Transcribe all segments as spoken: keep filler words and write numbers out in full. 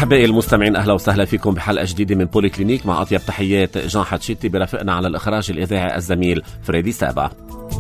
أحبائي المستمعين، أهلا وسهلا فيكم بحلقة جديدة من بولي كلينيك، مع أطيب تحيات جان حتشيتي، برافقنا على الإخراج الإذاعي الزميل فريدي سابا.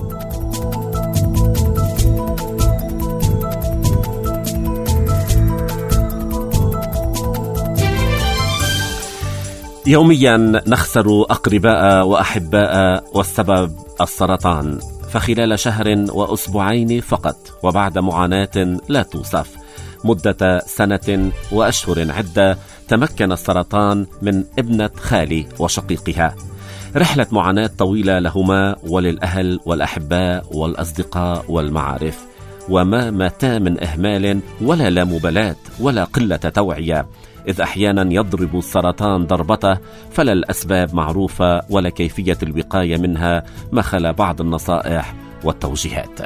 يوميا نخسر أقرباء وأحباء والسبب السرطان، فخلال شهر وأسبوعين فقط وبعد معاناة لا توصف مدة سنة وأشهر عدة تمكن السرطان من ابنة خالي وشقيقها. رحلة معاناة طويلة لهما وللأهل والأحباء والأصدقاء والمعارف، وما ماتا من إهمال ولا لا مبالاة ولا قلة توعية، إذ أحيانا يضرب السرطان ضربته فلا الأسباب معروفة ولا كيفية الوقاية منها، ما خلا بعض النصائح والتوجيهات.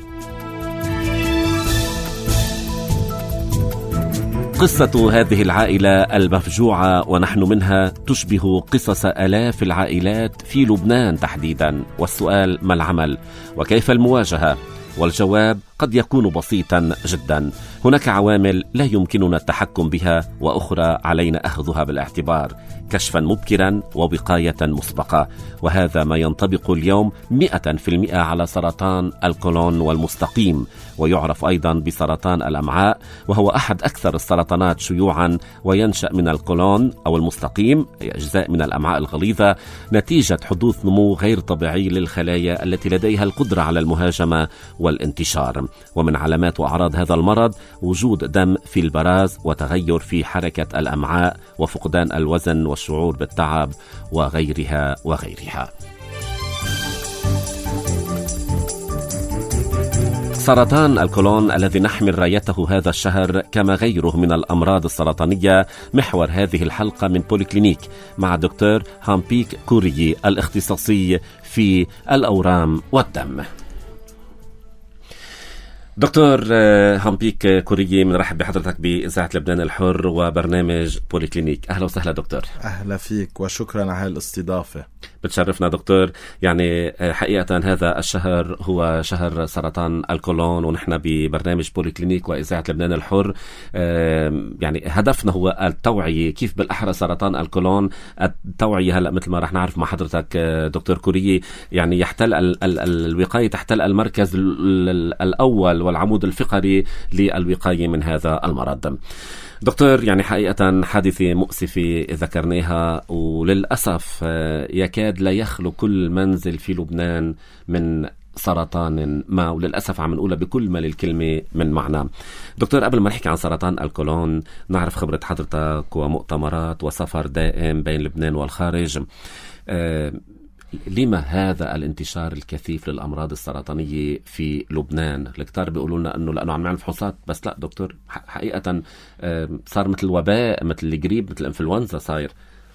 قصة هذه العائلة المفجوعة ونحن منها تشبه قصص آلاف العائلات في لبنان تحديدا، والسؤال: ما العمل وكيف المواجهة؟ والجواب قد يكون بسيطا جدا. هناك عوامل لا يمكننا التحكم بها، وأخرى علينا أخذها بالاعتبار، كشفا مبكرا ووقاية مسبقة، وهذا ما ينطبق اليوم مئة في المئة على سرطان القولون والمستقيم، ويعرف أيضا بسرطان الأمعاء، وهو أحد أكثر السرطانات شيوعا، وينشأ من القولون أو المستقيم، أي أجزاء من الأمعاء الغليظة، نتيجة حدوث نمو غير طبيعي للخلايا التي لديها القدرة على المهاجمة والانتشار. ومن علامات وأعراض هذا المرض وجود دم في البراز، وتغير في حركة الأمعاء، وفقدان الوزن، والشعور بالتعب، وغيرها وغيرها. سرطان القولون الذي نحمل رايته هذا الشهر كما غيره من الأمراض السرطانية محور هذه الحلقة من بولي كلينيك مع دكتور هامبيك كوريي، الاختصاصي في الأورام والدم. دكتور هامبيك كوريي، بنرحب بحضرتك بإذاعة لبنان الحر وبرنامج بولي كلينيك. أهلا وسهلا دكتور. أهلا فيك وشكرا على الاستضافة. بتشرفنا دكتور. يعني حقيقة هذا الشهر هو شهر سرطان القولون، ونحن ببرنامج بولي كلينيك وإذاعة لبنان الحر يعني هدفنا هو التوعية، كيف بالأحرى سرطان القولون. التوعية هلأ مثل ما رح نعرف مع حضرتك دكتور كوريي، يعني يحتل ال ال الوقاية تحتل المركز الأول والعمود الفقري للوقاية من هذا المرض. دكتور، يعني حقيقة حادثة مؤسفة ذكرناها، وللأسف يكاد لا يخلو كل منزل في لبنان من سرطان ما، وللأسف عم نقولها بكل ما للكلمة من معنى. دكتور، قبل ما نحكي عن سرطان القولون نعرف خبرة حضرتك ومؤتمرات وسفر دائم بين لبنان والخارج. أه لما هذا الانتشار الكثيف للأمراض السرطانية في لبنان؟ الكتار بيقولوا لنا أنه لأنه عم نعمل فحوصات بس، لا دكتور، حقيقة صار مثل وباء، مثل الجريب، مثل الانفلونزا صاير.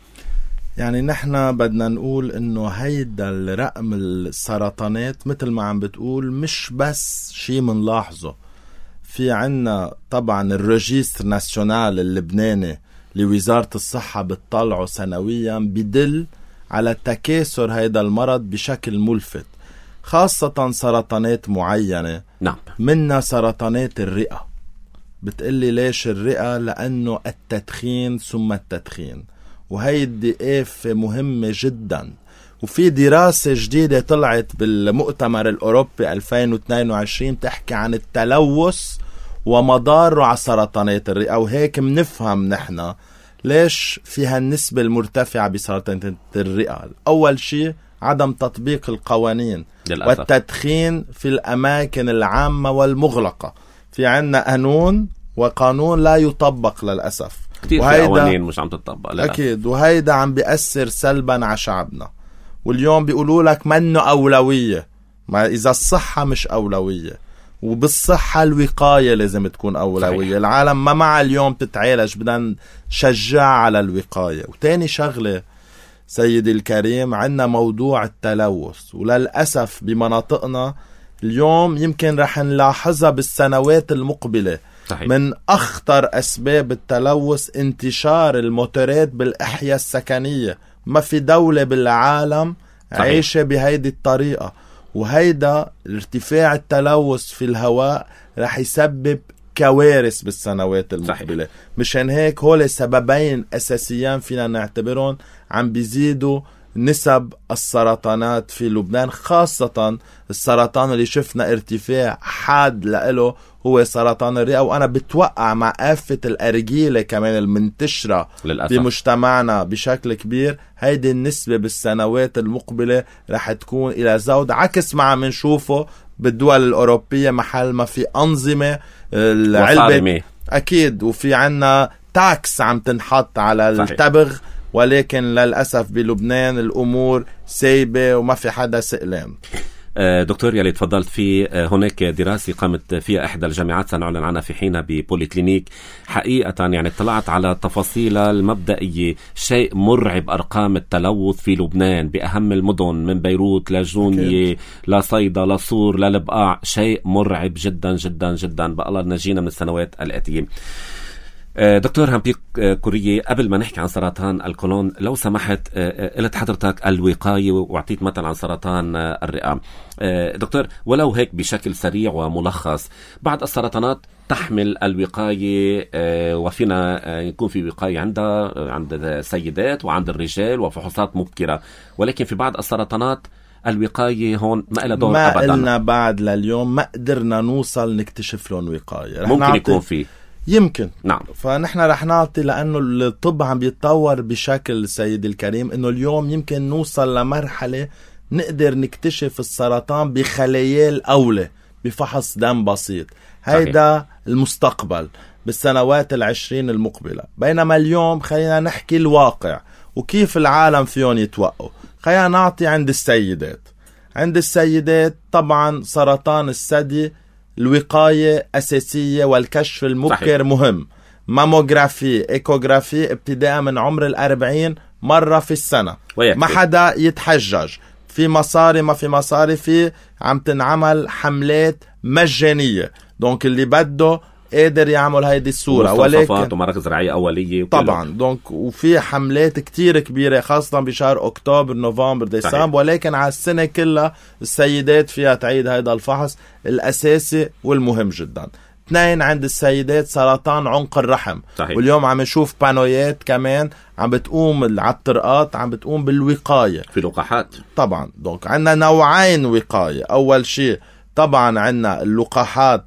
يعني نحن بدنا نقول أنه هيدا الرقم السرطانات مثل ما عم بتقول مش بس شيء منلاحظه. في عنا طبعا الرجيستر ناسيونال اللبناني لوزارة الصحة بتطلعه سنويا، بدل على تكاثر هيدا المرض بشكل ملفت، خاصة سرطانات معينة. نعم. منها سرطانات الرئة. بتقلي ليش الرئة؟ لأنه التدخين ثم التدخين، وهيدي آفة مهمة جدا. وفي دراسة جديدة طلعت بالمؤتمر الأوروبي ألفين واثنين وعشرين تحكي عن التلوث ومضاره على سرطانات الرئة، وهيك منفهم نحن ليش فيها النسبة المرتفعة بسرطان الرئة. أول شيء عدم تطبيق القوانين للأسف. والتدخين في الأماكن العامة والمغلقة. في عنا قانون وقانون لا يطبق للأسف، كتير في قوانين مش عم تطبق للأسف. أكيد، وهيدا عم بيأثر سلبا على شعبنا. واليوم بيقولوا لك منه أولوية، ما إذا الصحة مش أولوية، وبالصحة الوقاية لازم تكون أولوية. صحيح. العالم ما مع اليوم تتعالج، بدنا نشجع على الوقاية. وتاني شغلة سيدي الكريم، عنا موضوع التلوث، وللأسف بمناطقنا اليوم يمكن رح نلاحظها بالسنوات المقبلة. صحيح. من أخطر أسباب التلوث انتشار الموتورات بالأحياء السكنية. ما في دولة بالعالم عايشة بهيدي الطريقة، وهيدا ارتفاع التلوث في الهواء رح يسبب كوارث بالسنوات المقبلة. صحيح. مشان هيك هول سببين أساسيين فينا نعتبرهم عم بيزيدوا نسب السرطانات في لبنان، خاصة السرطان اللي شفنا ارتفاع حاد لإله هو سرطان الرئة. وأنا بتوقع مع آفة الأرجيلة كمان المنتشرة للأسف بمجتمعنا بشكل كبير، هيدي النسبة بالسنوات المقبلة رح تكون إلى زود، عكس ما عم نشوفه بالدول الأوروبية محل ما في أنظمة العلبة أكيد وفي عنا تاكس عم تنحط على التبغ. صحيح. ولكن للأسف بلبنان الأمور سايبة وما في حدا سئلان. دكتور يلي تفضلت في هناك دراسة قامت فيها إحدى الجامعات سنعلن عنها في حينها ببوليكلينيك. حقيقة يعني اطلعت على تفاصيل المبدئية، شيء مرعب أرقام التلوث في لبنان بأهم المدن من بيروت لجونية لصيدا لصور للبقاع، شيء مرعب جدا جدا جدا. بقى الله نجينا من السنوات الآتية. دكتور هامبيك كورية، قبل ما نحكي عن سرطان القولون لو سمحت، قلت حضرتك الوقاية وعطيت مثل عن سرطان الرئة. دكتور ولو هيك بشكل سريع وملخص، بعض السرطانات تحمل الوقاية وفينا يكون في وقاية عندها عند السيدات وعند الرجال وفحوصات مبكرة، ولكن في بعض السرطانات الوقاية هون ما إلها دور ما أبدا. ما قلنا بعد لليوم ما قدرنا نوصل نكتشف لهم وقاية. ممكن يكون فيه يمكن. نعم. فنحن رح نعطي لأنه الطب عم بيتطور بشكل سيدي الكريم، إنه اليوم يمكن نوصل لمرحلة نقدر نكتشف السرطان بخلايا الأولى بفحص دم بسيط. هيدا المستقبل بالسنوات العشرين المقبلة. بينما اليوم خلينا نحكي الواقع وكيف العالم فيهم يتوقعوا. خلينا نعطي عند السيدات. عند السيدات طبعا سرطان الثدي الوقاية أساسية والكشف المبكر. صحيح. مهم. ماموغرافي إيكوغرافي ابتداء من عمر الأربعين مرة في السنة. ويكفي. ما حدا يتحجج، في مصاري ما في مصاري، في عم تنعمل حملات مجانية، دونك اللي بده قادر يعمل هيدي الصورة. ولكن ومراكز رعاية أولية طبعا دونك وفي حملات كتير كبيرة خاصة بشهر أكتوبر نوفمبر ديسمبر. ولكن على السنة كلها السيدات فيها تعيد هيدا الفحص الأساسي والمهم جدا. اثنين، عند السيدات سرطان عنق الرحم. صحيح. واليوم عم نشوف بانويات كمان عم بتقوم على الطرقات عم بتقوم بالوقاية في لقاحات. طبعا دونك عندنا نوعين وقاية. أول شيء طبعا عندنا اللقاحات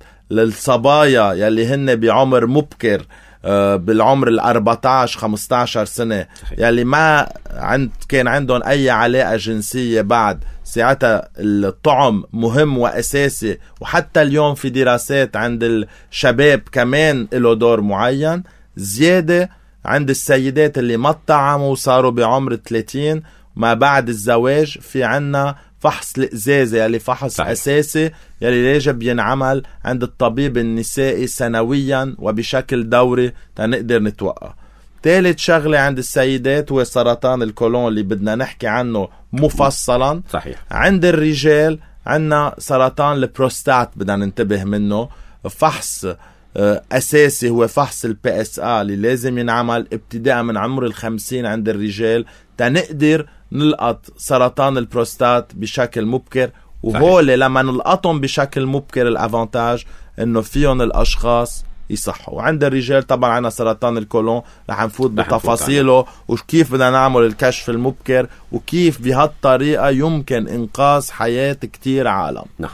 للصبايا يلي هن بعمر مبكر، آه بالعمر الأربعة عشر خمسة عشر سنة. صحيح. يلي ما عند كان عندهم أي علاقة جنسية بعد، ساعتها الطعم مهم وأساسي. وحتى اليوم في دراسات عند الشباب كمان له دور معين. زيادة عند السيدات اللي ما طعموا وصاروا بعمر ثلاثين ما بعد الزواج، في عنا فحص الإزازة يلي فحص. صحيح. أساسي يلي يجب ينعمل عند الطبيب النسائي سنويا وبشكل دوري تنقدر نتوقع. ثالث شغلة عند السيدات هو سرطان الكولون اللي بدنا نحكي عنه مفصلا. صحيح. عند الرجال عندنا سرطان البروستات بدنا ننتبه منه. فحص أساسي هو فحص البي اس آ اللي لازم ينعمل ابتداء من عمر الخمسين عند الرجال تنقدر نلقط سرطان البروستات بشكل مبكر. وهول لما نلقطهم بشكل مبكر الافانتاج انه فيهم الاشخاص يصحوا. وعند الرجال طبعا عنا سرطان الكولون رح نفوت بتفاصيله وكيف بدنا نعمل الكشف المبكر وكيف بهالطريقة يمكن انقاذ حياة كتير عالم. نعم.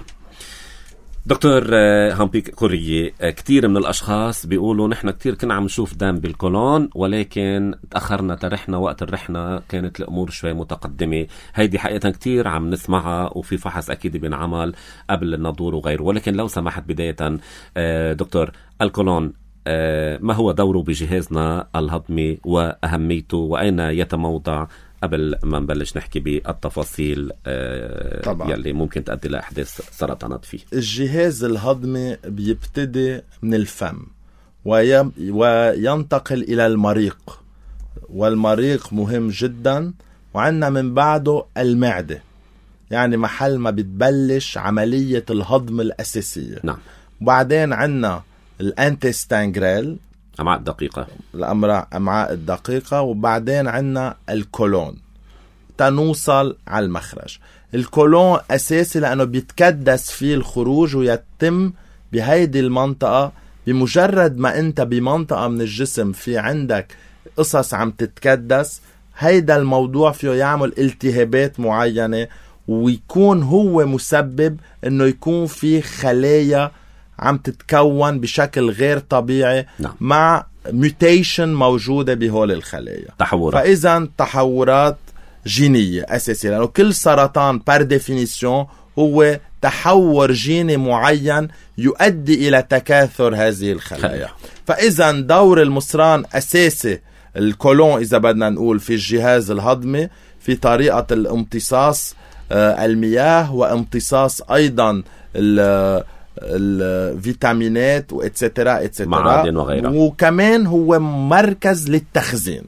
دكتور هامبيك كورية، كتير من الأشخاص بيقولوا نحن كتير كنا عم نشوف دم بالكولون ولكن تأخرنا ترحنا، وقت الرحنا كانت الأمور شوي متقدمة. هيدي حقيقة كتير عم نسمعها وفي فحص أكيد بينعمل قبل النضور وغيره. ولكن لو سمحت بداية دكتور، الكولون ما هو دوره بجهازنا الهضمي وأهميته وأين يتموضع قبل ما نبلش نحكي بالتفاصيل طبعا يلي ممكن تؤدي لأحداث سرطانات فيه؟ الجهاز الهضمي بيبتدي من الفم وينتقل إلى المريق، والمريق مهم جدا. وعندنا من بعده المعدة، يعني محل ما بتبلش عملية الهضم الأساسية. نعم. وبعدين عندنا الانتستانجريل، أمعاء الدقيقة، الأمعاء الدقيقة. وبعدين عنا الكولون تنوصل على المخرج. الكولون أساسي لأنه بيتكدس فيه الخروج ويتم بهيدي المنطقة بمجرد ما انت بمنطقة من الجسم في عندك قصص عم تتكدس، هيدا الموضوع فيه يعمل التهابات معينة، ويكون هو مسبب انه يكون في خلايا عم تتكون بشكل غير طبيعي. نعم. مع ميوتيشن موجودة بهول الخلايا، تحورات. فإذا تحورات جينية أساسية، لأنه كل سرطان بار ديفينيسيون هو تحور جيني معين يؤدي إلى تكاثر هذه الخلايا. فإذا دور المصران أساسي، الكولون إذا بدنا نقول، في الجهاز الهضمي، في طريقة الامتصاص المياه، وامتصاص أيضا الفيتامينات وإتسترا إتسترا، معادن وغيرها، وكمان هو مركز للتخزين.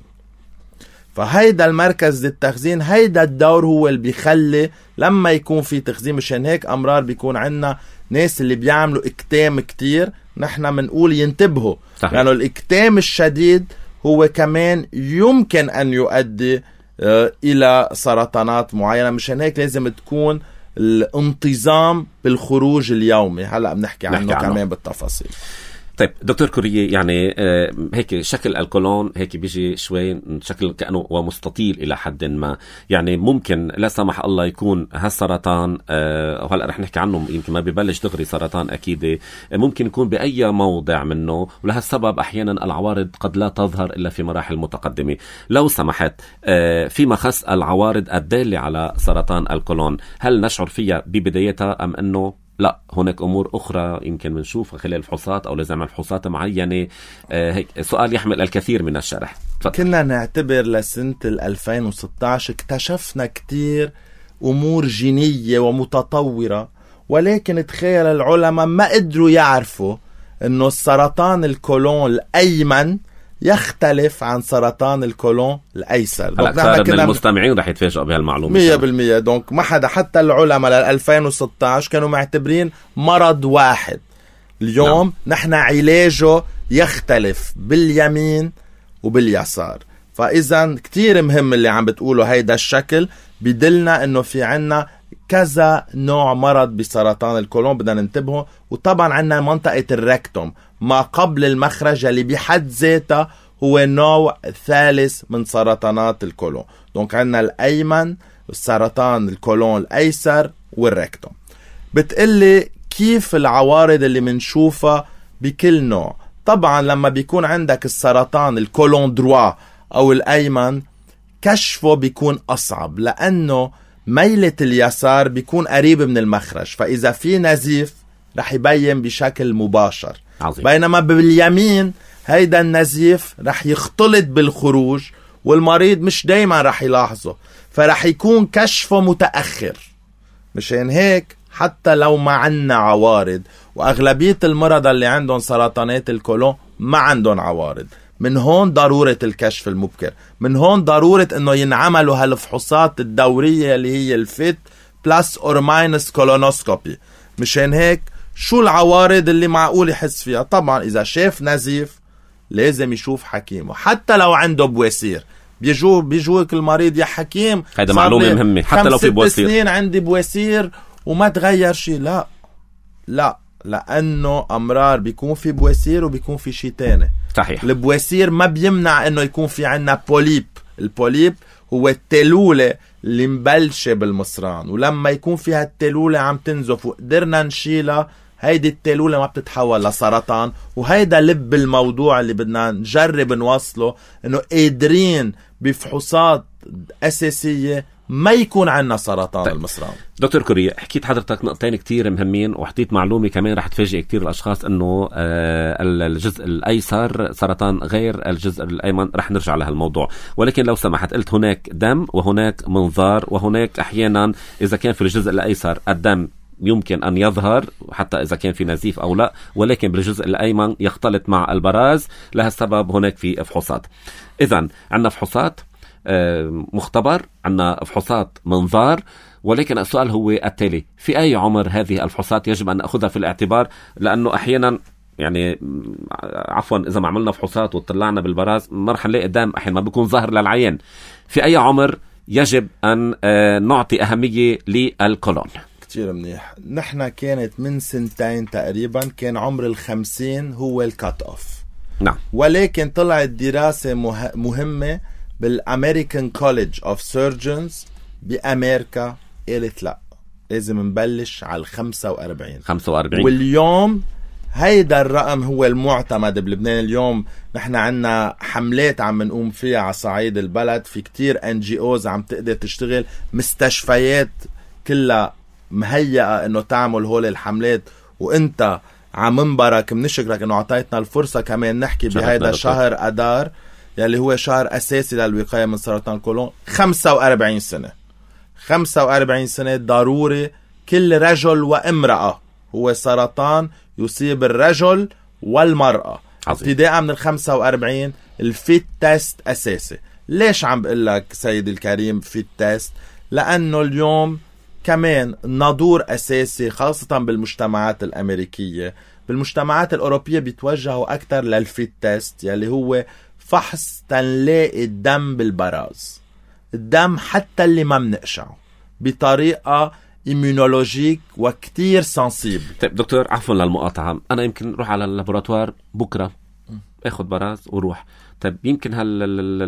فهيدا المركز للتخزين، هيدا الدور هو اللي بيخلي لما يكون في تخزين. مشان هيك أمرار بيكون عنا ناس اللي بيعملوا اكتام كتير، نحن منقول ينتبهوا، لأنه يعني الاكتام الشديد هو كمان يمكن أن يؤدي آه إلى سرطانات معينة. مشان هيك لازم تكون الانتظام بالخروج اليومي. هلأ بنحكي عنه كمان بالتفاصيل. طيب دكتور كورية، يعني آه هيك شكل الكولون هيك بيجي شوي شكل كأنه ومستطيل إلى حد ما، يعني ممكن لا سمح الله يكون هالسرطان آه وهلأ رح نحكي عنه، يمكن ما ببلش دغري سرطان أكيد، آه ممكن يكون بأي موضع منه، ولهالسبب أحيانا العوارض قد لا تظهر إلا في مراحل متقدمة. لو سمحت آه فيما خص العوارض الدالة على سرطان الكولون، هل نشعر فيها ببدايتها أم أنه لا هناك أمور أخرى يمكن بنشوفها خلال الفحوصات أو لازم نعمل فحوصات معينة؟ آه هيك سؤال يحمل الكثير من الشرح. فتح. كنا نعتبر لسنة ألفين وستة عشر اكتشفنا كتير أمور جينية ومتطورة، ولكن تخيل العلماء ما قدروا يعرفوا أنه السرطان الكولون الأيمن يختلف عن سرطان الكولون الأيسر. هلا كثير من المستمعين رح يتفاجئوا بهالمعلومة مية بالمية. دونك ما حدا، حتى العلماء لل ألفين وستة عشر كانوا معتبرين مرض واحد. اليوم نعم. نحن علاجه يختلف باليمين وباليسار. فإذا كتير مهم اللي عم بتقوله، هيدا الشكل بدلنا انه في عنا كذا نوع مرض بسرطان الكولون بدنا ننتبهه. وطبعا عنا منطقة الركتوم ما قبل المخرج اللي بحد ذاتها هو نوع ثالث من سرطانات الكولون. دونك عنا الأيمن، السرطان الكولون الأيسر، والركتوم. بتقلي كيف العوارض اللي منشوفها بكل نوع؟ طبعا لما بيكون عندك السرطان الكولون دروا أو الأيمن، كشفه بيكون أصعب، لأنه ميلة اليسار بيكون قريب من المخرج، فإذا في نزيف رح يبين بشكل مباشر. عظيم. بينما باليمين هيدا النزيف رح يختلط بالخروج، والمريض مش دايما رح يلاحظه، فرح يكون كشفه متأخر. مشان هيك حتى لو ما عنا عوارض، وأغلبية المرضى اللي عندهم سرطانات الكولون ما عندهم عوارض، من هون ضرورة الكشف المبكر، من هون ضرورة انه ينعملوا هالفحوصات الدورية اللي هي الفيت بلس اور ماينس كولونوسكوبي. مشان هيك شو العوارض اللي معقول يحس فيها؟ طبعا اذا شاف نزيف لازم يشوف حكيمه، حتى لو عنده بواسير. بيجو بيجوك المريض يا حكيم هذا معلومة مهمة، حتى لو في بواسير، خمس سنين عندي بواسير وما تغير شيء. لا لا، لأنه أمرار بيكون في بواسير وبيكون في شيء تاني. صحيح. البواسير ما بيمنع انه يكون في عنا بوليب. البوليب هو التلولة اللي مبلشة بالمصران، ولما يكون فيها التلولة عم تنزف وقدرنا نشيلها، هيدي التلولة ما بتتحول لسرطان. وهيدا لب الموضوع اللي بدنا نجرب نوصله، انه قادرين بفحوصات أساسية ما يكون عنا سرطان طيب. المصران. دكتور كورية، حكيت حضرتك نقطتين كتير مهمين، وحطيت معلومة كمان رح تفاجئ كتير الأشخاص، أنه آه الجزء الأيسر سرطان غير الجزء الأيمن. رح نرجع لهالموضوع، ولكن لو سمحت، قلت هناك دم وهناك منظار، وهناك أحيانا إذا كان في الجزء الأيسر الدم يمكن أن يظهر حتى إذا كان في نزيف أو لا، ولكن بالجزء الأيمن يختلط مع البراز. لهالسبب هناك في فحوصات. إذن عندنا فحوصات مختبر، عندنا فحوصات منظار، ولكن السؤال هو التالي: في أي عمر هذه الفحوصات يجب أن نأخذها في الاعتبار؟ لأنه أحيانا يعني عفوا إذا ما عملنا فحوصات وطلعنا بالبراز ما رح نلاقي دم، أحيانا ما بيكون ظاهر للعين. في أي عمر يجب أن نعطي أهمية للكولون؟ كتير منيح. نحن كانت من سنتين تقريبا كان عمر الخمسين هو الكات اوف. نعم. ولكن طلعت دراسة مه... مهمة بالأمريكان كوليدج اوف سيرجنز بأمريكا، قالت لا لازم نبلش على الخمسة وأربعين. خمسة وأربعين واليوم هيدا الرقم هو المعتمد بلبنان. اليوم نحن عنا حملات عم نقوم فيها على صعيد البلد، في كتير ان جي اوز عم تقدر تشتغل، مستشفيات كلها مهيئة انه تعمل هول الحملات، وانت عم منبرك منشكرك انه عطيتنا الفرصة كمان نحكي بهيدا شهر أدار يلي هو شهر اساسي للوقاية من سرطان القولون. خمسة وأربعين سنة خمسة وأربعين سنة ضروري كل رجل وامرأة هو سرطان يصيب الرجل والمرأة ابتداء من الخمسة وأربعين. الفيت تيست أساسي. ليش عم بقول لك سيدي الكريم فيت تيست؟ لأنه اليوم كمان النادور أساسي، خاصة بالمجتمعات الأمريكية. بالمجتمعات الأوروبية بيتوجهوا أكتر للفيت تيست يلي هو فحص تنلاقي الدم بالبراز، الدم حتى اللي ما منقشعه بطريقة إيمونولوجيك وكتير سنسيبل. طيب دكتور عفوا للمقاطعة، أنا يمكن روح على اللابوراتوار بكرة أخذ براز وروح. طيب يمكن هال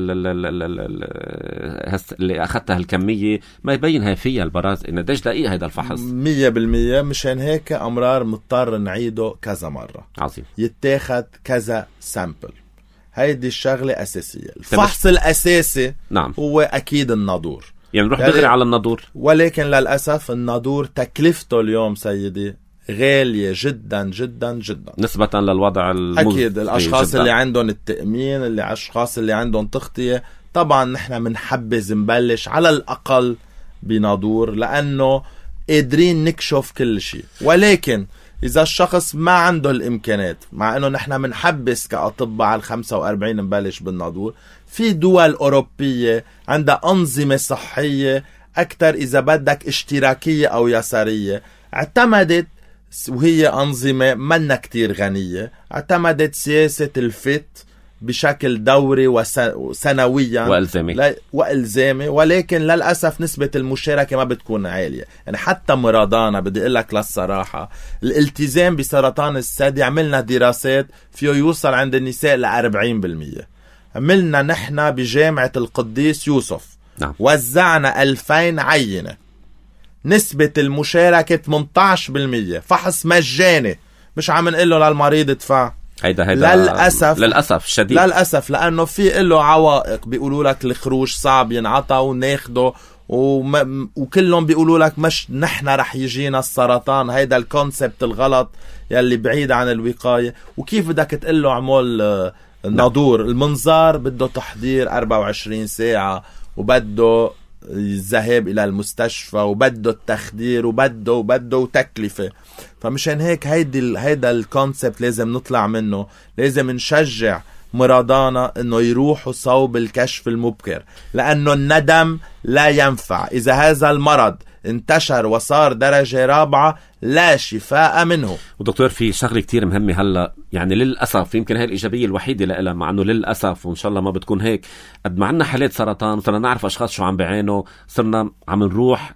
اللي أخذتها الكمية ما يبينها فيها البراز إن ديش دقيق هيدا الفحص مية بالمية. مشان هيك أمرار مضطر نعيده كذا مرة. عظيم. يتاخد كذا سامبل. هيدي الشغلة أساسية. الفحص الأساسي نعم هو أكيد النادور، يعني نروح دغري على النادور. ولكن للأسف النادور تكلفته اليوم سيدي غالية جدا جدا جدا نسبة للوضع المز... أكيد الأشخاص جداً. اللي عندهم التأمين، اللي الأشخاص اللي عندهم تغطية. طبعا نحن منحبذ نبلش على الأقل بنادور لأنه قادرين نكشف كل شيء. ولكن إذا الشخص ما عنده الإمكانات، مع أنه نحن منحبس كأطباء على الخمسة وأربعين نبلش بالنادور، في دول أوروبية عندها أنظمة صحية أكتر إذا بدك اشتراكية أو يسارية، اعتمدت وهي أنظمة منا كتير غنية، اعتمدت سياسة الفت بشكل دوري وسنويا وألزامي لا وألزامي ولكن للأسف نسبة المشاركة ما بتكون عالية. يعني حتى مرضانا بدي أقول لك للصراحة الالتزام بسرطان الثدي عملنا دراسات فيه يوصل عند النساء لأربعين بالمية. عملنا نحن بجامعة القديس يوسف نعم. وزعنا ألفين عينة، نسبة المشاركة ثمانية عشر بالمية، فحص مجاني، مش عم نقول له للمريض ادفع. هيدا هيدا للأسف للأسف الشديد للأسف لأنه في له عوائق، بيقولوا لك الخروج صعب ينعطى وناخده وم... وكلهم بيقولوا لك مش نحن رح يجينا السرطان. هيدا الكونسبت الغلط يلي بعيد عن الوقاية. وكيف بدك تقول له عمول النادور؟ المنظار بده تحضير أربعة وعشرين ساعة، وبده الذهاب إلى المستشفى، وبده التخدير، وبده وبده وتكلفة. فمشان هيك هيدي هيدا الكونسبت لازم نطلع منه. لازم نشجع مرضانا انه يروحوا صوب الكشف المبكر، لانه الندم لا ينفع. اذا هذا المرض انتشر وصار درجة رابعة لا شفاء منه. ودكتور في شغلة كتير مهمة هلأ، يعني للأسف يمكن هاي الإيجابية الوحيدة لها، مع أنه للأسف وإن شاء الله ما بتكون هيك، قد ما عنا حالات سرطان صرنا نعرف أشخاص شو عم بعينوا، صرنا عم نروح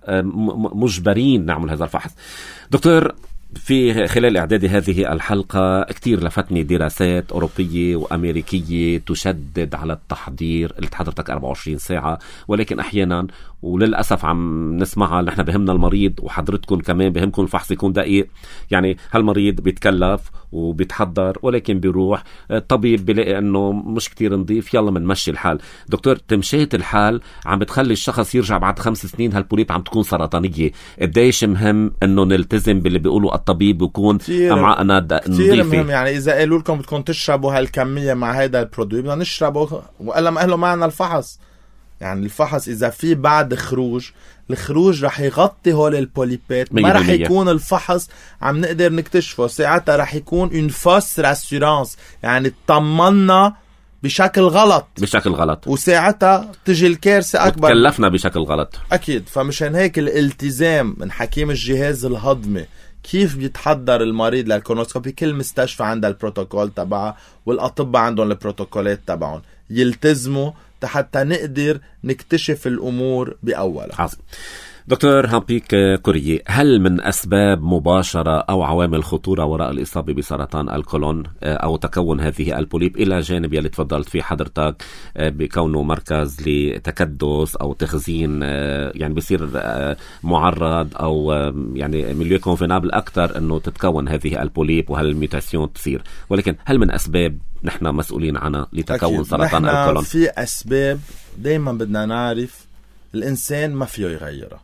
مجبرين نعمل هذا الفحص. دكتور في خلال إعداد هذه الحلقة كتير لفتني دراسات أوروبية وأمريكية تشدد على التحضير اللي حضرتك أربعة وعشرين ساعة، ولكن أحيانا وللأسف عم نسمعها نحن بهمنا المريض وحضرتكم كمان بهمكم الفحص يكون دقيق. يعني هالمريض بيتكلف وبيتحضر ولكن بيروح الطبيب بيلاقي أنه مش كتير نظيف، يلا منمشي الحال. دكتور تمشية الحال عم بتخلي الشخص يرجع بعد خمس سنين هالبوليب عم تكون سرطانية. قديش مهم أنه نلتزم باللي بيقولوا الطبيب ويكون أمعاءنا نظيفة. يعني إذا قالوا لكم بدكم تشربوا هالكمية مع هيدا البرودوي بدنا نشربه، وقال ما قالوا معنا الفحص. يعني الفحص إذا في بعد خروج، الخروج رح يغطي هول البوليبات، ما رح يكون الفحص عم نقدر نكتشفه. ساعتها رح يكون une fausse rassurance، يعني اطمنا بشكل غلط بشكل غلط وساعتها تجي الكارثة أكبر، وتكلفنا بشكل غلط. أكيد. فمشان هيك الالتزام من حكيم الجهاز الهضمي كيف بيتحضر المريض للكولونوسكوبي. كل مستشفى عندها البروتوكول تبعها والأطباء عندهم البروتوكولات تبعهم، يلتزموا حتى نقدر نكتشف الأمور بأولها. عظيم. دكتور هامبيك كوريي، هل من أسباب مباشرة أو عوامل خطورة وراء الإصابة بسرطان القولون أو تكون هذه البوليب، إلى جانب يلي تفضلت فيه حضرتك بكونه مركز لتكدس أو تخزين، يعني بيصير معرض أو يعني ميليو كونفينابل أكتر أنه تتكون هذه البوليب وهالميوتاسيون تصير، ولكن هل من أسباب نحن مسؤولين عنها لتكون أكيد. سرطان القولون؟ في أسباب دايما بدنا نعرف الإنسان ما فيه يغيرها،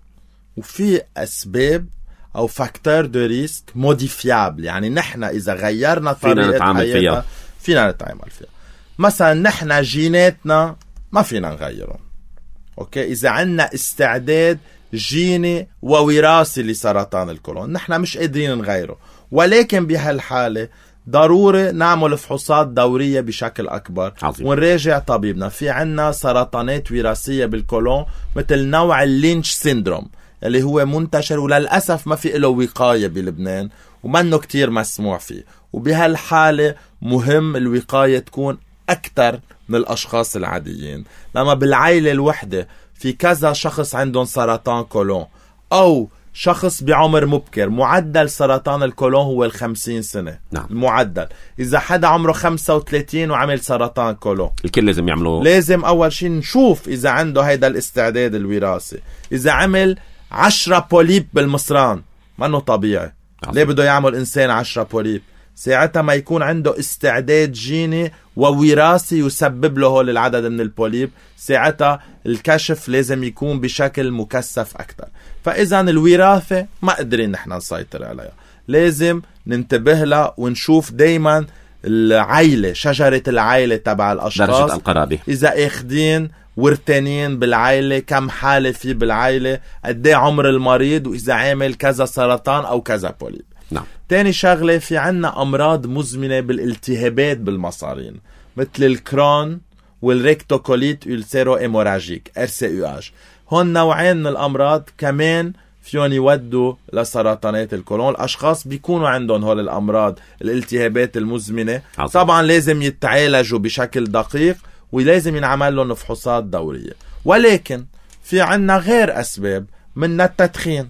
وفي أسباب أو فاكتور دو ريسك موديفيابل، يعني نحن إذا غيرنا طريقة حياتنا فينا نتعامل فيها. مثلا نحن جيناتنا ما فينا نغيرهم، أوكي؟ إذا عنا استعداد جيني ووراثي لسرطان القولون نحن مش قادرين نغيره، ولكن بهالحالة ضروري نعمل فحوصات دورية بشكل أكبر عظيم. ونراجع طبيبنا. في عنا سرطانات وراثية بالقولون مثل نوع اللينش سيندروم اللي هو منتشر وللأسف ما في له وقاية بلبنان ومنه كتير مسموع فيه، وبهالحالة مهم الوقاية تكون أكتر من الأشخاص العاديين. لما بالعائلة الوحدة في كذا شخص عندهم سرطان قولون أو شخص بعمر مبكر، معدل سرطان القولون هو الخمسين سنة. نعم. المعدل إذا حدا عمره خمسة وثلاثين وعمل سرطان قولون الكل لازم يعملوا، لازم أول شيء نشوف إذا عنده هيدا الاستعداد الوراثي. إذا عمل عشرة بوليب بالمصران منه طبيعي. عظيم. ليه بده يعمل إنسان عشرة بوليب؟ ساعتها ما يكون عنده استعداد جيني ووراثي يسبب له هول العدد من البوليب، ساعتها الكشف لازم يكون بشكل مكثف أكتر. فإذا الوراثة ما قدرين نحن نسيطر عليها، لازم ننتبه لها ونشوف دايما العائلة، شجرة العائلة تبع الأشخاص، درجة القرابة، إذا اخدين ورتانين بالعائلة، كم حالة في بالعائلة، قديه عمر المريض، وإذا عامل كذا سرطان أو كذا بوليب. نعم. تاني شغلة، في عنا أمراض مزمنة بالالتهابات بالمصارين مثل الكرون والريكتوكوليت ألسيرو إيموراجيك إر سي أو إتش. هون نوعين من الأمراض كمان فيهم يودوا لسرطانات القولون. الأشخاص بيكونوا عندهم هول الأمراض الالتهابات المزمنة عظيم. طبعا لازم يتعالجوا بشكل دقيق ولازم ينعمل لهم فحوصات دورية، ولكن في عنا غير أسباب من التدخين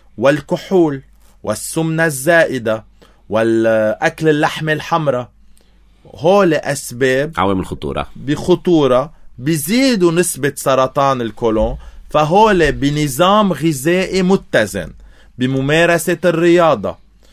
والكحول والسمنة الزائدة والأكل اللحمة الحمراء. هول أسباب عوامل خطورة بخطورة بيزيدوا نسبة سرطان القولون. فهول بنظام غذائي متزن، بممارسة الرياضة،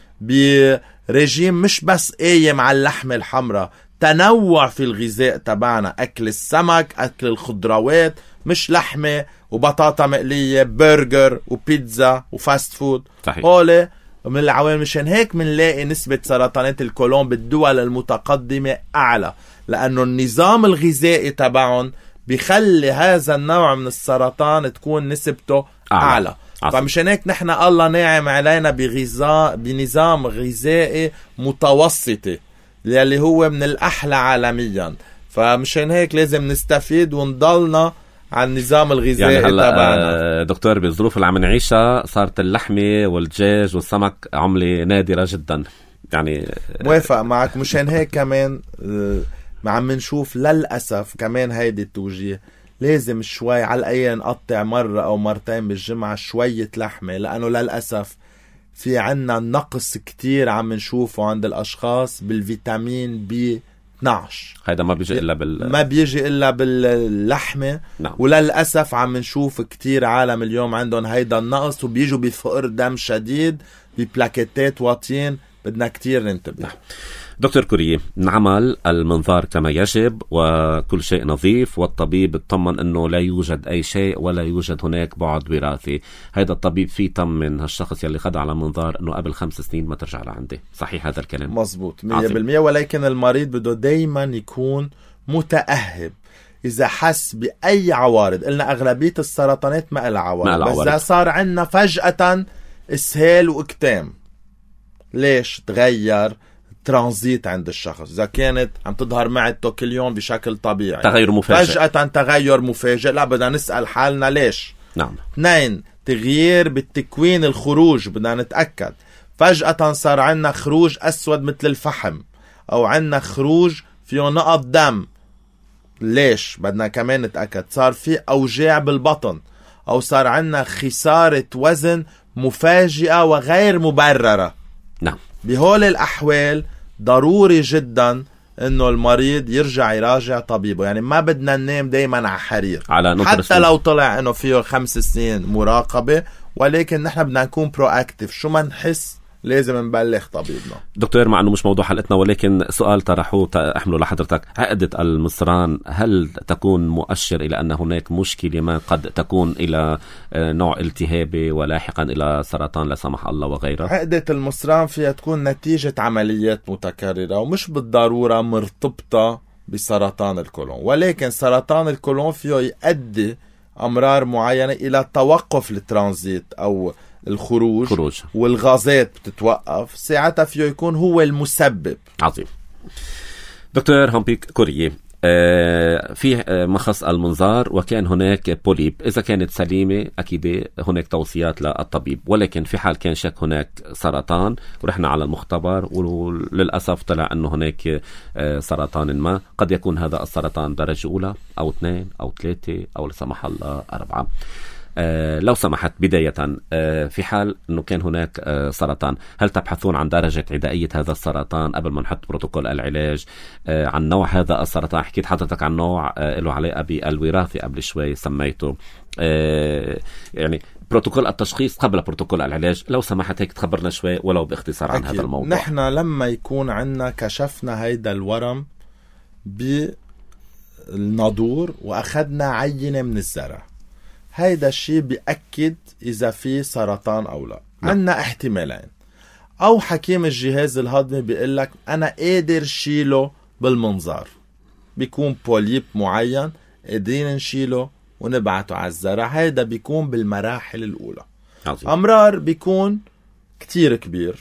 برجيم مش بس قايم على اللحمة الحمراء، تنوع في الغذاء تبعنا، أكل السمك، أكل الخضروات، مش لحمة وبطاطا مقلية، برجر وبيتزا وفاست فود. هول من العوامل. مشان هيك منلاقي نسبة سرطانات القولون بالدول المتقدمة أعلى، لأنه النظام الغذائي تبعهم بيخلي هذا النوع من السرطان تكون نسبته أعلى, أعلى. فمشان هيك نحن الله ناعم علينا بغذاء بنظام غذائي متوسطي اللي هو من الأحلى عالميا. فمشان هيك لازم نستفيد ونضلنا عن النظام الغذائي يعني تبعنا. دكتور، بالظروف اللي عم نعيشها صارت اللحمة والدجاج والسمك عملة نادرة جدا، يعني موافق معك. مشان هيك كمان ما عم نشوف للأسف كمان هيدي التوجيه، لازم شوي على الأقل نقطع مرة أو مرتين بالجمعة شوية لحمة، لأنه للأسف في عنا نقص كتير عم نشوفه عند الأشخاص بالفيتامين بي اثناشر. هيدا ما بيجي إلا بال ما بيجي إلا باللحمة. نعم. وللأسف عم نشوف كتير عالم اليوم عندهم هيدا النقص وبيجوا بفقر دم شديد، ببلاكيتات واطين. بدنا كتير ننتبه. نعم. دكتور كوريي، نعمل المنظار كما يجب وكل شيء نظيف، والطبيب اطمن انه لا يوجد اي شيء ولا يوجد هناك بعد وراثي. هذا الطبيب فيه طمن هالشخص يلي خد على منظار انه قبل خمس سنين ما ترجع لعندي. صحيح هذا الكلام؟ مزبوط مية بالمية. ولكن المريض بده دايما يكون متأهب إذا حس بأي عوارض. قلنا أغلبية السرطانات ما لها عوارض، بس إذا صار عنا فجأة إسهال وإكتام، ليش تغير ترانزيت عند الشخص؟ إذا كانت عم تظهر معدته كل يوم بشكل طبيعي، تغير مفاجئ، فجأة تغير مفاجئ، لا بدنا نسأل حالنا ليش. نعم. اثنين، تغيير بالتكوين الخروج، بدنا نتأكد. فجأة صار عنا خروج أسود مثل الفحم، أو عنا خروج فيه نقط دم، ليش؟ بدنا كمان نتأكد. صار في أوجاع بالبطن، أو صار عنا خسارة وزن مفاجئة وغير مبررة. نعم. بهول الأحوال ضروري جدا انه المريض يرجع يراجع طبيبه. يعني ما بدنا ننام دايما على حرير على حتى لو طلع انه فيه خمس سنين مراقبة، ولكن نحن بدنا نكون برو اكتف. شو ما نحس لازم نبلغ طبيبنا. دكتور، مع انه مش موضوع حلقتنا ولكن سؤال طرحوه احمله لحضرتك، عقدة المصران هل تكون مؤشر الى ان هناك مشكلة ما قد تكون الى نوع التهابي ولاحقا الى سرطان لا سمح الله وغيره؟ عقدة المصران فيها تكون نتيجة عمليات متكررة ومش بالضرورة مرتبطة بسرطان الكولون، ولكن سرطان الكولون فيه يؤدي امرار معينة الى توقف الترانزيت او الخروج خروج. والغازات بتتوقف، ساعتها فيه يكون هو المسبب. عظيم. دكتور هامبيك كوريي، آه في مخص المنظار وكان هناك بوليب، إذا كانت سليمة أكيد هناك توصيات للطبيب، ولكن في حال كان شك هناك سرطان ورحنا على المختبر وللأسف طلع أنه هناك آه سرطان ما، قد يكون هذا السرطان درجة أولى أو اثنين أو ثلاثة أو لا سمح الله أربعة. آه لو سمحت بداية، آه في حال أنه كان هناك آه سرطان، هل تبحثون عن درجة عدائية هذا السرطان قبل ما نحط بروتوكول العلاج؟ آه عن نوع هذا السرطان، حكيت حضرتك عن نوع آه له علاقة بالوراثة قبل شوي سميته، آه يعني بروتوكول التشخيص قبل بروتوكول العلاج، لو سمحت هيك تخبرنا شوي ولو باختصار عن أكيد. هذا الموضوع. نحن لما يكون عنا كشفنا هيدا الورم بالنادور وأخذنا عينة من الزرع، هيدا الشيء بيأكد إذا في سرطان أو لا. نعم. عنا احتمالين، أو حكيم الجهاز الهضمي بيقلك أنا قادر شيله بالمنظار، بيكون بوليب معين قادرين نشيله ونبعته على الزرع، هيدا بيكون بالمراحل الأولى. عظيم. أمرار بيكون كتير كبير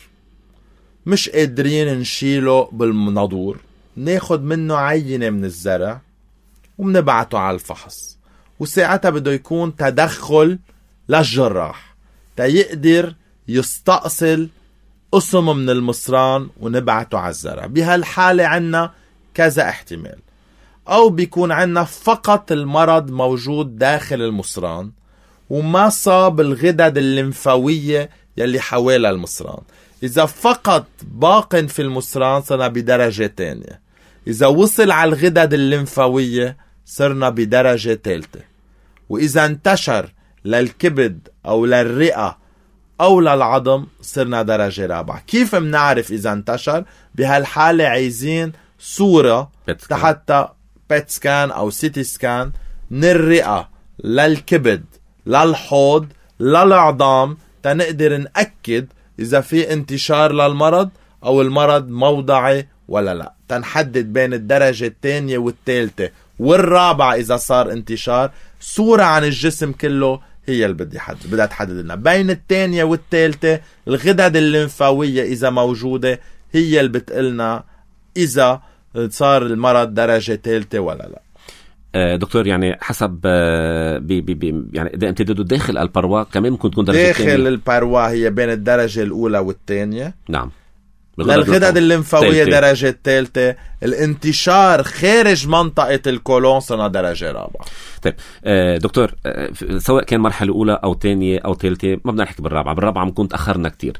مش قادرين نشيله بالنادور، ناخد منه عينة من الزرع ومنبعته على الفحص، وساعتها بده يكون تدخل للجراح تيقدر يستأصل قسم من المصران ونبعته على الزرع. بهالحالة عنا كذا احتمال، أو بيكون عنا فقط المرض موجود داخل المصران وما صاب الغدد الليمفاوية يلي حوالي المصران. إذا فقط باق في المصران صرنا بدرجة تانية، إذا وصل على الغدد الليمفاوية صرنا بدرجة ثالثة، وإذا انتشر للكبد أو للرئة أو للعظم صرنا درجة رابعة. كيف منعرف إذا انتشر؟ بهالحالة عايزين صورة حتى بيت سكان أو سيتي سكان من الرئة للكبد للحوض للعظام تنقدر نأكد إذا في انتشار للمرض أو المرض موضعي ولا لا، تنحدد بين الدرجة الثانية والثالثة والرابعة. إذا صار انتشار، صورة عن الجسم كله هي اللي بدي حد بدها تحدد لنا. بين الثانية والثالثة الغدد الليمفاوية إذا موجودة هي اللي بتقلنا إذا صار المرض درجة ثالثة ولا لا. دكتور، يعني حسب بي بي بي يعني إذا امتدادوا داخل البروا كمان ممكن تكون درجة داخل تانية. البروا هي بين الدرجة الأولى والثانية. نعم. للغدد الليمفاوية درجة الثالثة. الانتشار خارج منطقة الكولون صرنا درجة رابعة. طيب دكتور، سواء كان مرحلة أولى أو ثانية أو ثالثة، ما بدنا نحكي بالرابعة، بالرابعة ممكن تأخرنا كتير.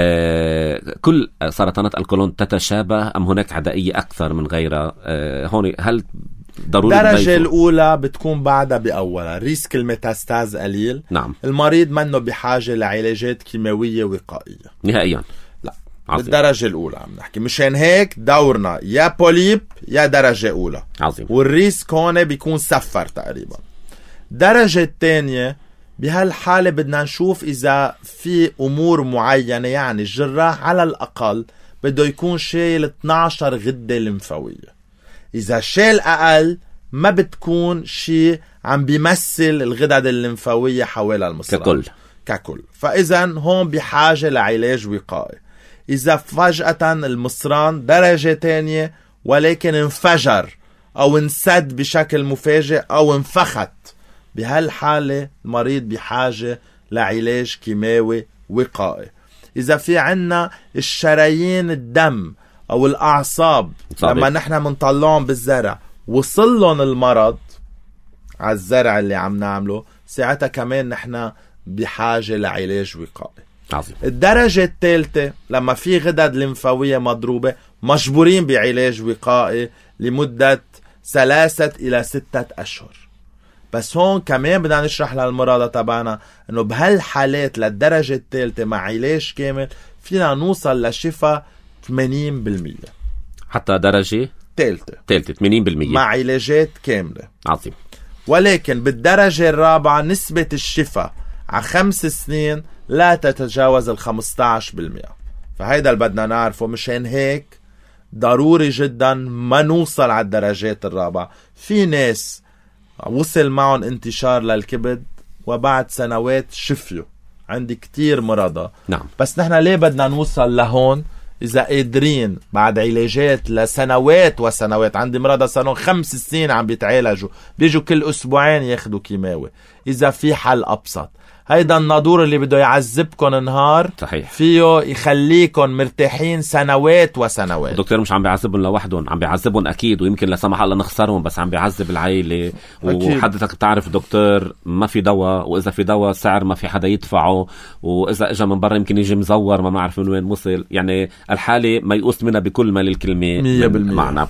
كل سرطانات الكولون تتشابه أم هناك عدائية أكثر من غيرها؟ هون هل ضروري الدرجة الأولى بتكون بعدها بأولها ريسك الميتاستاز قليل. نعم. المريض منه بحاجة لعلاجات كيماوية وقائية نهائيا. لا. عظيم. بالدرجة الأولى عم نحكي، مشان هيك دورنا يا بوليب يا درجة أولى. عظيم. والريسك هون بيكون صفر تقريبا. درجة الثانية بهالحالة بدنا نشوف إذا في أمور معينة، يعني الجراح على الأقل بده يكون شايل اثنعش غدة لمفاوية. إذا شال أقل ما بتكون شيء عم بيمثل الغدد الليمفاوية حوالي المصران ككل ككل فإذا هون بحاجة لعلاج وقائي. إذا فجأة المصران درجة تانية ولكن انفجر أو انسد بشكل مفاجئ أو انفخت، بهالحالة المريض بحاجة لعلاج كيماوي وقائي. إذا في عنا الشرايين الدم أو الأعصاب صحيح. لما نحن منطلعهم بالزرع وصل لهم المرض على الزرع اللي عم نعمله، ساعتها كمان نحن بحاجة لعلاج وقائي. عظيم. الدرجة الثالثة لما في غدد لمفاوية مضروبة مجبورين بعلاج وقائي لمدة ثلاثة إلى ستة أشهر. بس هون كمان بدنا نشرح للمرضى تبعنا انه بهالحالات للدرجة الثالثة مع علاج كامل فينا نوصل لشفاء ثمانين بالمية. حتى درجة ثالثة ثالثة ثمانين بالمية مع علاجات كاملة. عظيم. ولكن بالدرجة الرابعة نسبة الشفاء على خمس سنين لا تتجاوز ال خمسة عشر بالمية. فهيدا اللي بدنا نعرفه. مشان هيك ضروري جدا ما نوصل على الدرجات الرابعة. في ناس وصل معهم انتشار للكبد وبعد سنوات شفيوا. عندي كتير مرضى. نعم. بس نحن ليه بدنا نوصل لهون إذا قادرين بعد علاجات لسنوات وسنوات؟ عندي مرضى صاروا خمس سنين عم بيتعالجوا، بيجوا كل أسبوعين ياخدوا كيماوي. إذا في حل أبسط، هيدا النادور اللي بده يعذبكم نهار صحيح. فيه يخليكم مرتاحين سنوات وسنوات. الدكتور مش عم بيعذبهم لوحدهم، عم بيعذبهم أكيد، ويمكن لا سمح الله نخسرهم، بس عم بيعذب العائلة. وحضرتك بتعرف دكتور ما في دواء، وإذا في دواء سعر ما في حدا يدفعه، وإذا إجا من برا يمكن يجي مزور ما نعرف من وين وصل. يعني الحالة ما يقوس منها بكل ما للكلمة مية بالمية معنا.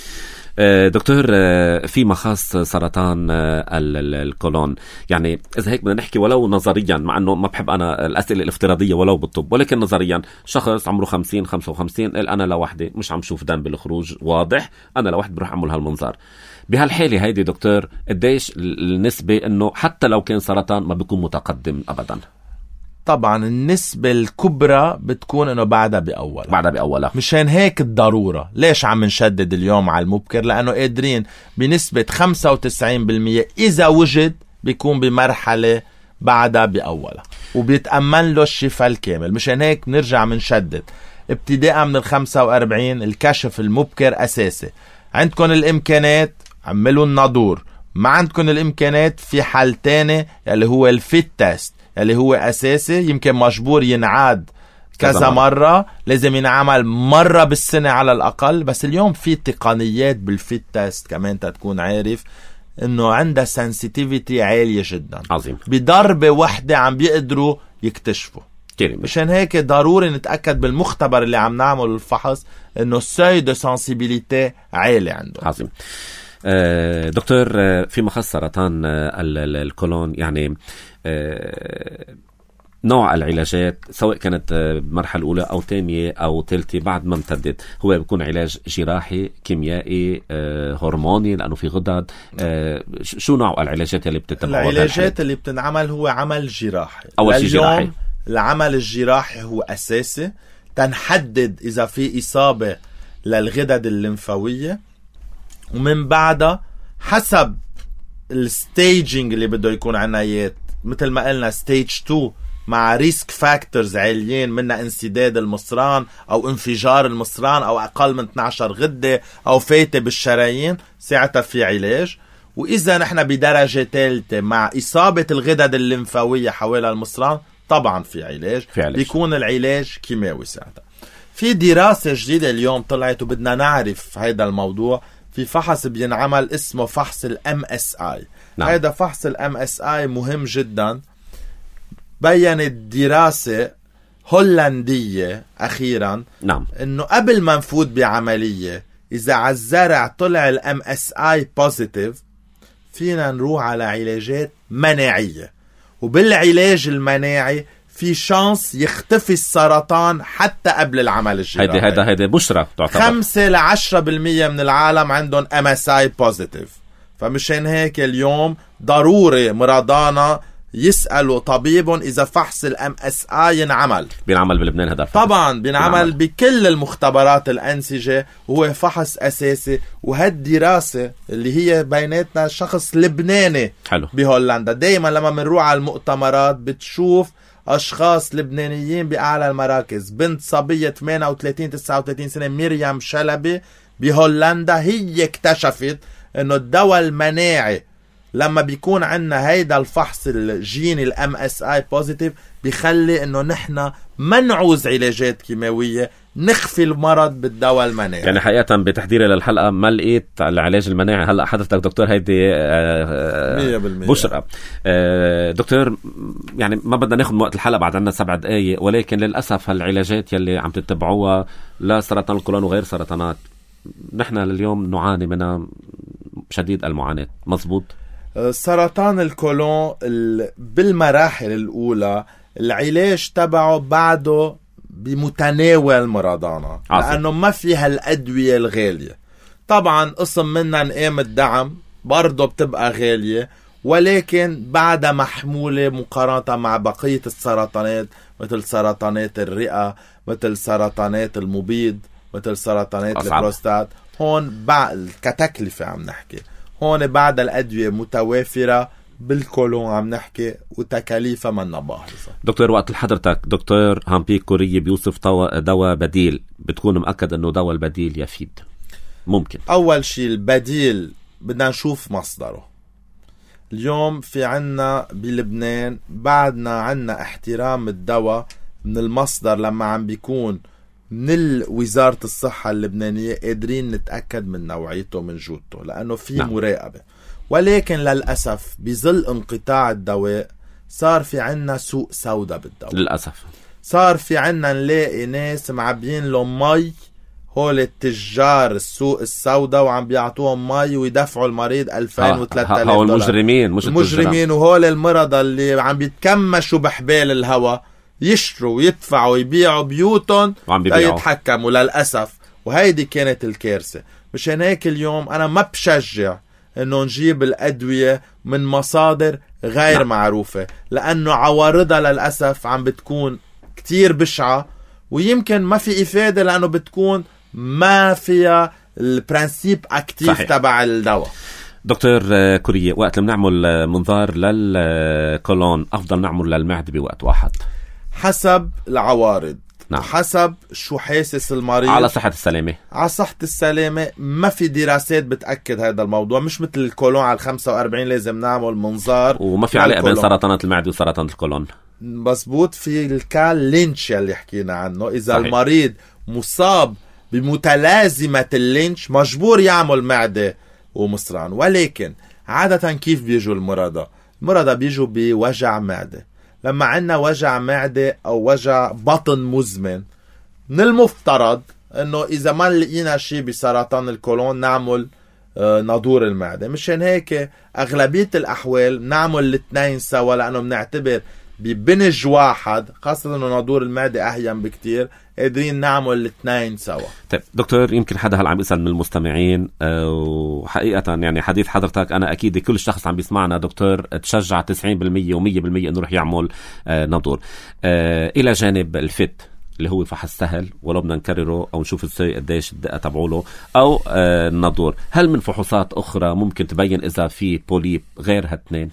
دكتور، في مخاص سرطان القولون، يعني إذا هيك بدنا نحكي ولو نظريا، مع أنه ما بحب أنا الأسئلة الافتراضية ولو بالطب، ولكن نظريا شخص عمره خمسين خمسة وخمسين قال أنا لوحدي مش عم شوف دم بالخروج واضح، أنا لوحدي بروح أعمل هالمنظار. بهالحالة هيدي دكتور قديش النسبة أنه حتى لو كان سرطان ما بيكون متقدم أبدا؟ طبعا النسبة الكبرى بتكون انه بعدها بأولها بعدها بأولها. مشان هيك الضرورة ليش عم نشدد اليوم على المبكر؟ لأنه قادرين بنسبة خمسة وتسعين بالمية إذا وجد بيكون بمرحلة بعدها بأولها وبيتأمن له الشفاء الكامل. مشان هيك نرجع منشدد ابتداء من الخمسة وأربعين الكشف المبكر أساسي. عندكم الإمكانات عملوا النادور، ما عندكم الإمكانات في حل تاني اللي هو الفيت تيست اللي هو أساسي، يمكن مجبور ينعاد كذا, كذا مرة. مرة لازم ينعمل مرة بالسنة على الأقل. بس اليوم في تقنيات بالفيت تيست كمان تكون عارف إنه عندها سنسيتيفيتي عالية جدا. عظيم. بضربة واحدة عم بيقدروا يكتشفوا. مشان هيك ضروري نتأكد بالمختبر اللي عم نعمل الفحص إنه السوي دو سنسيبيليتي عالي عنده. عظيم. دكتور، في مخص سرطان القولون، يعني نوع العلاجات سواء كانت بمرحلة أولى أو ثانية أو ثالثة بعد ما امتدت، هو بيكون علاج جراحي، كيميائي، هرموني لأنه في غدد؟ شو نوع العلاجات اللي بتتبعوها؟ العلاجات اللي بتنعمل هو عمل جراحي. أول شيء جراحي. العمل الجراحي هو أساسي تنحدد إذا في إصابة للغدد الليمفاوية، ومن بعدها حسب الستيجنج اللي بده يكون عنايات مثل ما قلنا ستيج اثنين مع ريسك فاكتورز عاليين منها انسداد المصران او انفجار المصران او اقل من اثني عشر غدة او فايتة بالشرايين، ساعتها في علاج. واذا نحن بدرجة ثالثة مع اصابة الغدد الليمفاوية حوالي المصران طبعا في علاج, في علاج. بيكون العلاج كيماوي. ساعتها في دراسة جديدة اليوم طلعت وبدنا نعرف هيدا الموضوع. في فحص بينعمل اسمه فحص الام اس اي. نعم. هذا فحص الام اس اي مهم جدا. بينت دراسة هولندية اخيرا نعم. انه قبل ما نفوت بعملية اذا على الزرع طلع الام اس اي بوزيتيف فينا نروح على علاجات مناعية، وبالعلاج المناعي في شانس يختفي السرطان حتى قبل العمل الجراحي. هيدا هيدا هيدا بشرة تعتبر. خمسة لعشرة بالمية من العالم عندهم ام اس اي بوزيتيف. فمشان هيك اليوم ضروري مرضانا يسألوا طبيبهم إذا فحص الام اس اي ينعمل. بينعمل بلبنان هذا؟ طبعا بينعمل بكل المختبرات الأنسجة، وهو فحص أساسي. وهالدراسة اللي هي بيناتنا شخص لبناني حلو بهولندا. دايما لما منروح على المؤتمرات بتشوف أشخاص لبنانيين بأعلى المراكز. بنت صبية ثمانية وثلاثين تسعة وثلاثين سنة مريم شلبي بهولندا، هي اكتشفت انه الدواء المناعي لما بيكون عنا هيدا الفحص الجيني الام اس اي بوزيتيف بيخلي انه نحن ما نعوز علاجات كيماوية، نخفي المرض بالدواء المناعي. يعني حقيقة بتحضيري للحلقة ما لقيت العلاج المناعي. هلأ حضرتك دكتور هيدي مية بالمية بشرة. دكتور يعني ما بدنا ناخد وقت الحلقة، بعد عنا سبع دقايق، ولكن للأسف هالعلاجات يلي عم تتبعوها لسرطان القولون وغير سرطانات نحن اليوم نعاني منها شديد المعاناة. مظبوط؟ سرطان القولون بالمراحل الأولى العلاج تبعه بعده بمتناول مرضانا، لأنه ما فيها الأدوية الغالية. طبعا قسم منها نقام الدعم برضه بتبقى غالية، ولكن بعدها محمولة مقارنة مع بقية السرطانات، مثل سرطانات الرئة، مثل سرطانات المبيض، مثل سرطانات البروستات. هون بعد كتكلفة عم نحكي، هون بعد الأدوية متوافرة، بالكولون عم نحكي وتكاليفها منا باهظة. دكتور وقت حضرتك دكتور هامبيك كورية بيوصف دواء بديل، بتكون مأكد انه دواء البديل يفيد؟ ممكن اول شيء البديل بدنا نشوف مصدره. اليوم في عنا بلبنان بعدنا عنا احترام الدواء من المصدر، لما عم بيكون من وزارة الصحة اللبنانية قادرين نتأكد من نوعيته من جودته، لأنه في نعم. مراقبة. ولكن للأسف بظل انقطاع الدواء صار في عنا سوق سودا بالدواء. للأسف صار في عنا نلاقي ناس معبين لهم مي، هول التجار السوق السودا، وعم بيعطوهم مي ويدفعوا المريض ألفين وثلاثة آلاف دولار. المجرمين مش المجرمين وهول المرضى اللي عم بيتكمشوا بحبال الهوا يشتروا ويدفعوا ويبيعوا بيوتهم يتحكموا للأسف. وهيدي كانت الكارثة. مشان هيك اليوم أنا ما بشجع إنه نجيب الأدوية من مصادر غير نعم. معروفة، لأنه عوارضها للأسف عم بتكون كتير بشعة، ويمكن ما في إفادة لأنه بتكون ما فيها البرانسيب أكتيف تبع الدواء. دكتور كورية، وقت لما نعمل منظار للكولون أفضل نعمل للمعدة بوقت واحد؟ حسب العوارض نعم. حسب شو حاسس المريض على صحة السلامة. على صحة السلامة ما في دراسات بتأكد هذا الموضوع. مش مثل الكولون على الخمسة وأربعين لازم نعمل منظار، وما في علاقة بين سرطانات المعدة وسرطان الكولون. مظبوط. في الكال لينش اللي حكينا عنه، إذا صحيح. المريض مصاب بمتلازمة اللينش مجبور يعمل معدة ومصران. ولكن عادة كيف بيجوا المرضى؟ المرضى بيجوا بوجع معدة. لما عنا وجع معدة أو وجع بطن مزمن، من المفترض أنه إذا ما لقينا شيء بسرطان الكولون نعمل آه نادور المعدة. مشان هيك أغلبية الأحوال نعمل الاثنين سوا، لأنه بنعتبر ببنج واحد، خاصة أنه نادور المعدة أهين بكتير، قادرين نعمل الاثنين سوا. طيب دكتور، يمكن حدا هلا عم يسأل من المستمعين، وحقيقة يعني حديث حضرتك أنا أكيد كل شخص عم بيسمعنا دكتور تشجع تسعين بالمية ومية بالمية إنه رح يعمل نادور. إلى جانب الفت اللي هو فحص سهل ولو بدنا نكرره أو نشوف ازاي قديش الدقة تبعوله، أو النادور، هل من فحوصات أخرى ممكن تبين إذا في بوليب غير هالاثنين؟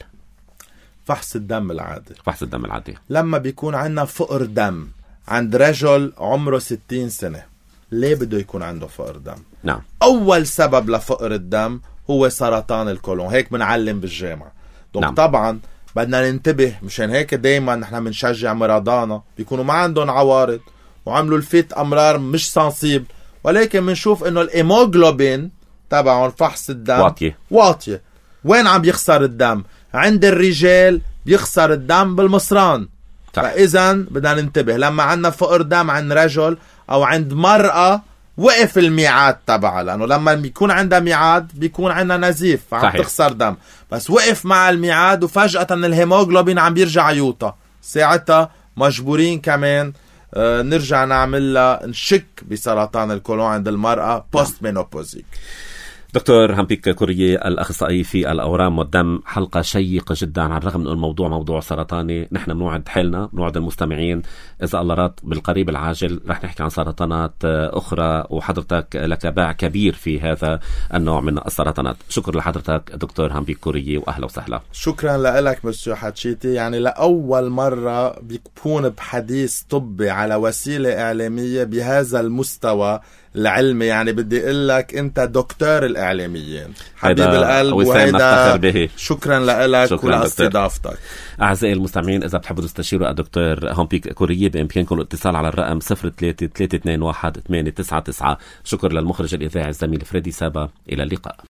فحص الدم العادي. فحص الدم العادي لما بيكون عندنا فقر دم عند رجل عمره ستين سنة، ليه بده يكون عنده فقر دم؟ نعم. أول سبب لفقر الدم هو سرطان الكولون، هيك بنعلم بالجامعة. نعم. طبعا بدنا ننتبه، مشان هيك دايما نحن بنشجع مرضانا بيكونوا ما عندهم عوارض وعملوا الفيت أمرار مش سنسيب، ولكن بنشوف إنه الهيموغلوبين تبعهم فحص الدم واطية واطية. وين عم يخسر الدم؟ عند الرجال بيخسر الدم بالمصران. فإذا بدنا ننتبه لما عندنا فقر دم عند رجل أو عند مرأة وقف الميعاد تبعها، لأنه لما بيكون عندها ميعاد بيكون عندها نزيف فعم صحيح. تخسر دم، بس وقف مع الميعاد وفجأة الهيموغلوبين عم بيرجع يوطى، ساعتها مجبورين كمان آه نرجع نعملها نشك بسرطان الكولون عند المرأة بوست مينوبوزيك. دكتور هامبيك كورية، الأخصائي في الأورام والدم، حلقة شيقة جدا على الرغم من الموضوع موضوع سرطاني. نحن بنوعد حالنا بنوعد المستمعين إذا الله راد بالقريب العاجل رح نحكي عن سرطانات أخرى، وحضرتك لك باع كبير في هذا النوع من السرطانات. شكرا لحضرتك دكتور هامبيك كورية وأهلا وسهلا. شكرا لك مسيو حتشيتي. يعني لأول مرة بيكون بحديث طبي على وسيلة إعلامية بهذا المستوى العلمي، يعني بدي اقول لك انت دكتور الاعلاميين حبيب القلب، وهيدا شكرا لك ولاستضافتك. اعزائي المستمعين، اذا بتحبوا تستشيروا الدكتور هومبيك كورية بامكانكم الاتصال على الرقم صفر ثلاثة ثلاثة اثنين واحد ثمانية تسعة تسعة. شكر للمخرج الاذاعي الزميل فريدي سابا، الى اللقاء.